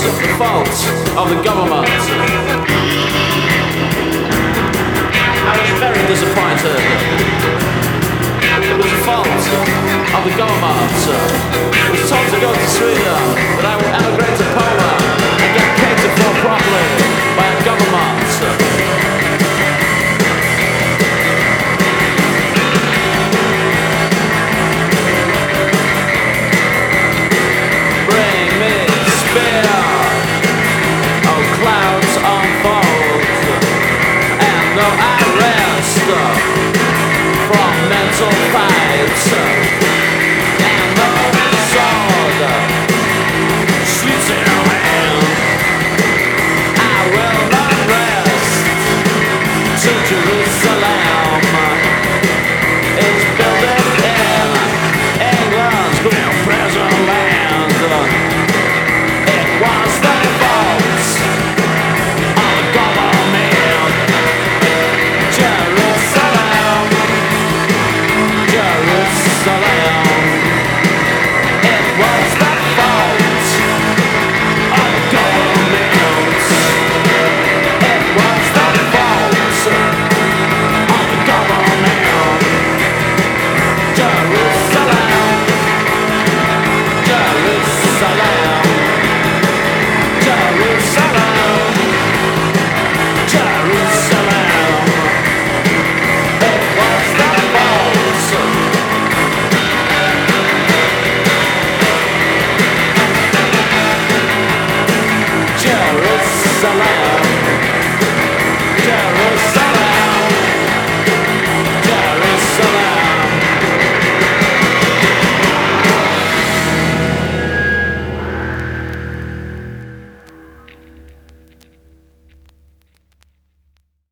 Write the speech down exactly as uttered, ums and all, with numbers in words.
the fault of the government. I was very disappointed. It was the fault of the government. I was told to go to Sweden, that I will emigrate to Poland and get catered for properly by a government. Bring me spear, oh clouds unfold, and no I rest from mental fights.